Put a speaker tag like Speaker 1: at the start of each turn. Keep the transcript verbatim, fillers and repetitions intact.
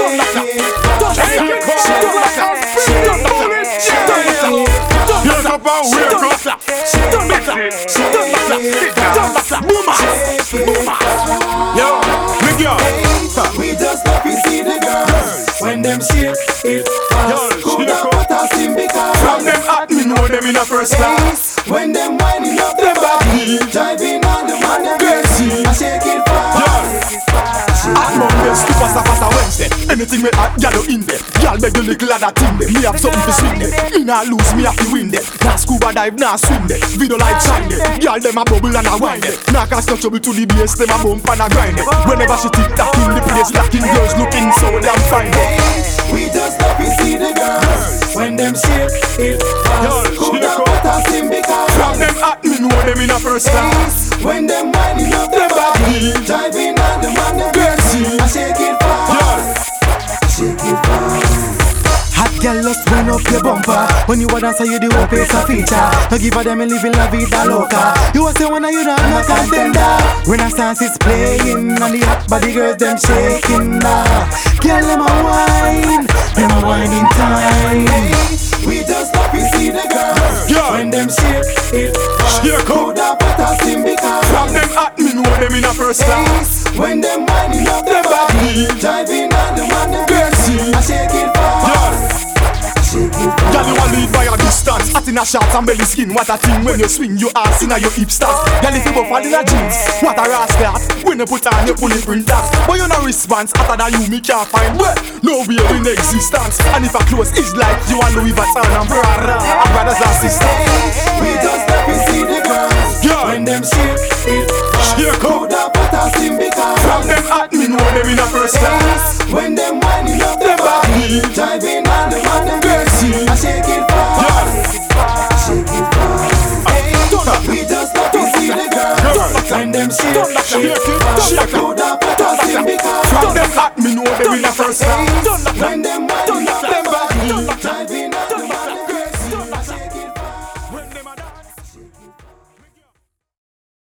Speaker 1: Here's up and wake up. Booma, booma. Yo, big yo.
Speaker 2: We just love to see the girls when them shake it fast. Could have put us in because
Speaker 1: from them at me know them in a first class.
Speaker 2: When them winding up their body, driving on the man them crazy. I shake it fast.
Speaker 1: At Monday, super fast Wednesday. Anything me at yellow in there. Y'all beg the little lad that thing there. Me have something to swing there. Me nah lose, me have to win there. Nah scuba dive, nah swim there. Video light shine there. Y'all them a bubble and a wine there. Nah cause no trouble to the base, them a bump and a grind there. Whenever she tick tack in the place, lacking girls looking so damn fine there.
Speaker 2: We just love to see the girls when them shake it fast. Could have put us in because
Speaker 1: from them at me know them in a first class.
Speaker 2: When them winding up their body, driving on the man them crazy. I shake it fast. Shake it fast.
Speaker 3: Hot girl, just wind up your bumper. When you a dancer, you do a pace a feature. No give a them a living la vida loca. You a say when you don't no contender. When a dance is playing, and the hot body girls them shaking now. Girl, them a wine, them a whining time.
Speaker 2: We just love to see the girls
Speaker 1: yeah.
Speaker 2: When them shake it fast. Could have put us in because
Speaker 1: from them at me know them in a first class.
Speaker 2: When them winding up their body, driving on the man them crazy. I shake it fast.
Speaker 1: Girl, you a lead by a distance. At in a shorts and belly skin. What a thing when you swing your ass in a your hip stance. Girl, if you go fall in a jeans, what a rascal. When you put on, you pull it printers. But you no response. After that you me can't find well, no way in existence. And if a close is like you and Louis Vuitton and Prada, and brothers and sisters.
Speaker 2: We just love to see the girls
Speaker 1: yeah.
Speaker 2: When them shake it fast. Could have put us in because
Speaker 1: from them at me know them in a first class.
Speaker 2: When them winding up their body, driving on the man them crazy. I shake it fast. Shake it fast. Hey, we just love to see the girls when them shake it fast. Could have put us in because
Speaker 1: from them at me know them in a first class.